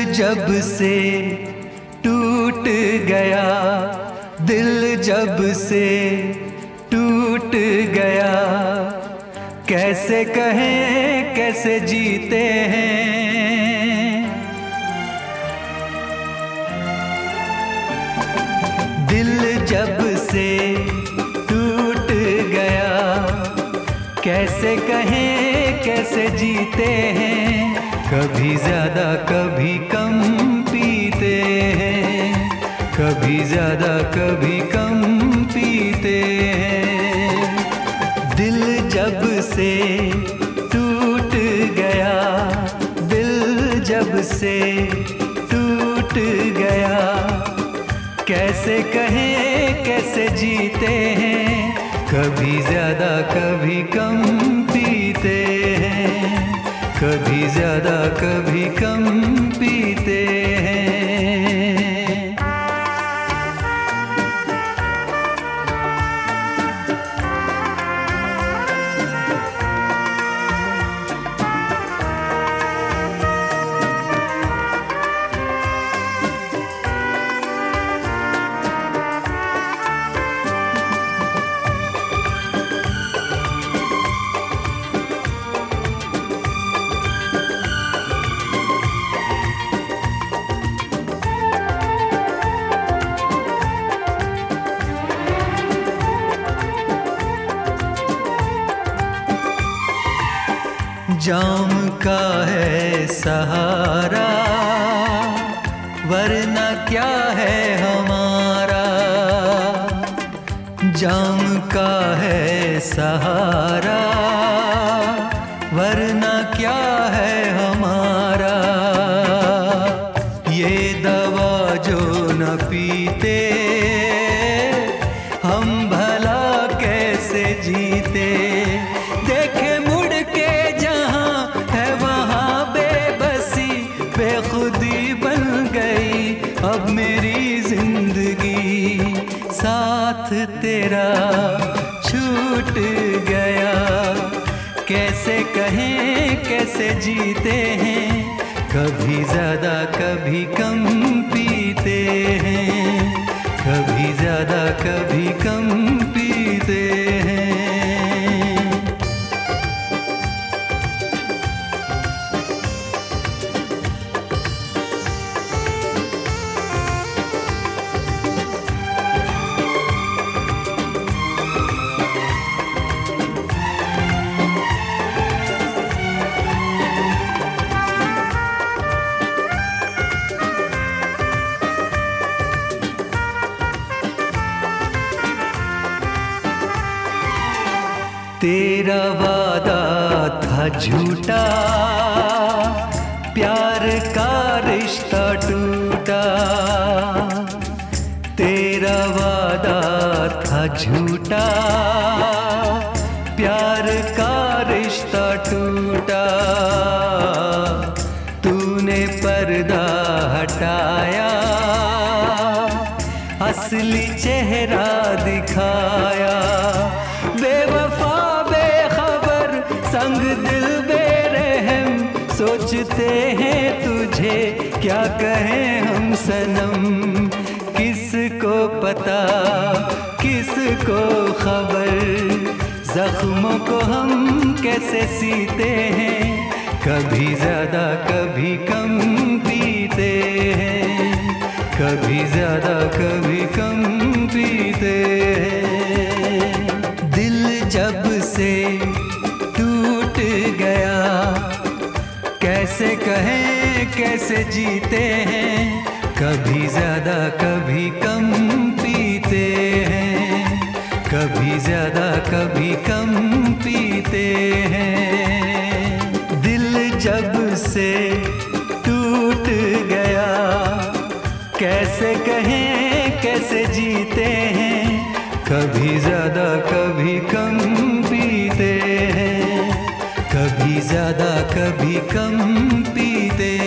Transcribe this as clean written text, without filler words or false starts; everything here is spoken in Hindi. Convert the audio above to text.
जब से टूट गया, दिल जब से टूट गया, कैसे कहें कैसे जीते हैं। दिल जब से टूट गया, कैसे कहें कैसे जीते हैं। कभी ज्यादा कभी कम पीते हैं, कभी ज्यादा कभी कम पीते हैं। दिल जब से टूट गया, दिल जब से टूट गया, कैसे कहें कैसे जीते हैं। कभी ज्यादा कभी कम पीते हैं, कभी ज्यादा कभी कम पीते हैं। जाम का है सहारा, वरना क्या है हमारा। जाम का है सहारा, वरना क्या है हमारा। ये दवा जो न पीते, हम भला कैसे जीते। देखे मुड़ के जहाँ है वहाँ बेबसी, बेखुदी बन गई अब मेरी जिंदगी। साथ तेरा छूट गया, कैसे कहें कैसे जीते हैं। कभी ज्यादा कभी कम पीते हैं, कभी ज्यादा कभी कम पीते हैं। तेरा वादा था झूठा, प्यार का रिश्ता टूटा। तेरा वादा था झूठा, प्यार का रिश्ता टूटा। तूने पर्दा हटाया, असली चेहरा दिखाया। बेवफा बेखबर संग दिल बेरहम, सोचते हैं तुझे क्या कहें हम सनम। किसको पता किसको खबर, जख्मों को हम कैसे सीते हैं। कभी ज्यादा कभी कम पीते हैं, कभी ज्यादा कभी कम पीते हैं। दिल जब से टूट गया, कैसे कहें कैसे जीते हैं। कभी ज्यादा कभी कम पीते हैं, कभी ज्यादा कभी कम पीते हैं। दिल जब से टूट गया, कैसे कहें कैसे जीते हैं। कभी ज्यादा कभी कम पीते हैं, कभी ज्यादा कभी कम पीते